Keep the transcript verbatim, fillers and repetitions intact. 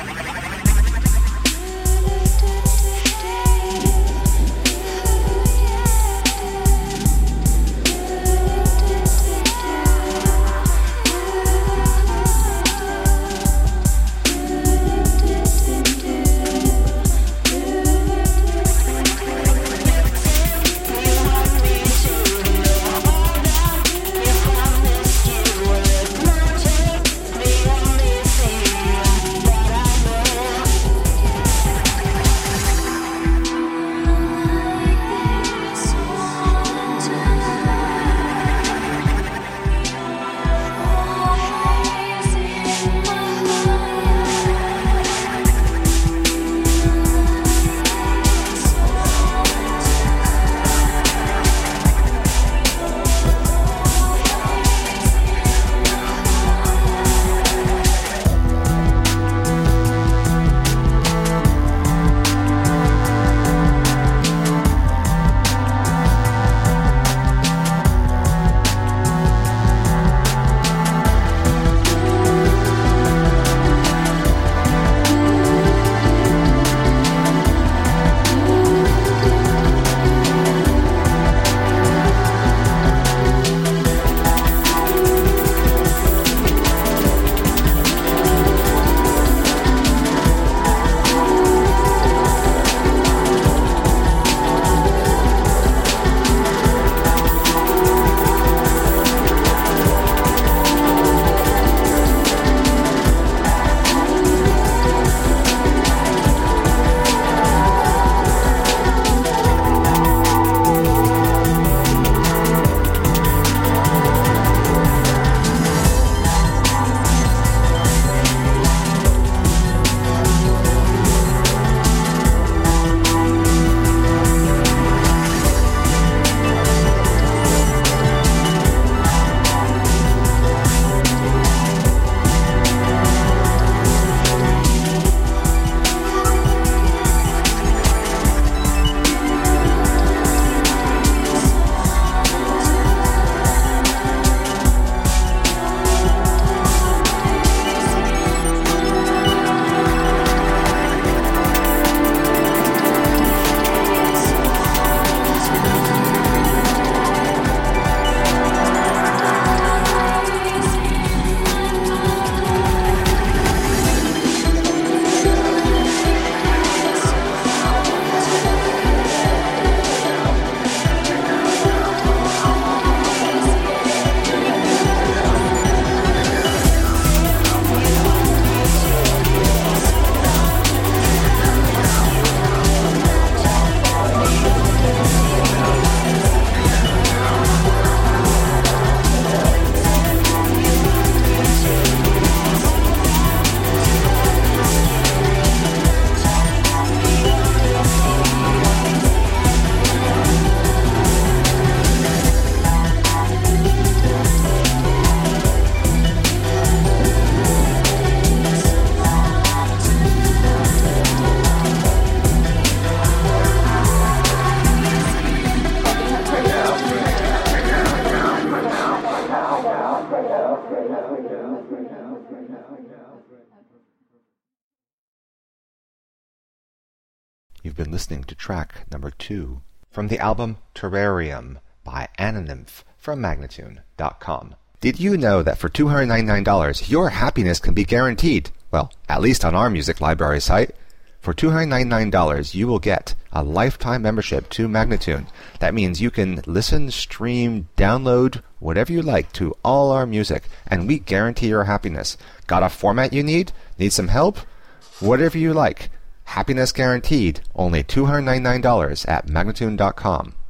You've been listening to track number two from the album Terrarium by Anonymph from Magnatune dot com. Did you know that for two hundred ninety-nine dollars your happiness can be guaranteed? Well, at least on our music library site. For two hundred ninety-nine dollars you will get a lifetime membership to Magnatune. That means you can listen, stream, download, whatever you like to all our music, and we guarantee your happiness. Got a format you need? Need some help? Whatever you like. Happiness guaranteed. Only two hundred ninety-nine dollars at Magnatune dot com.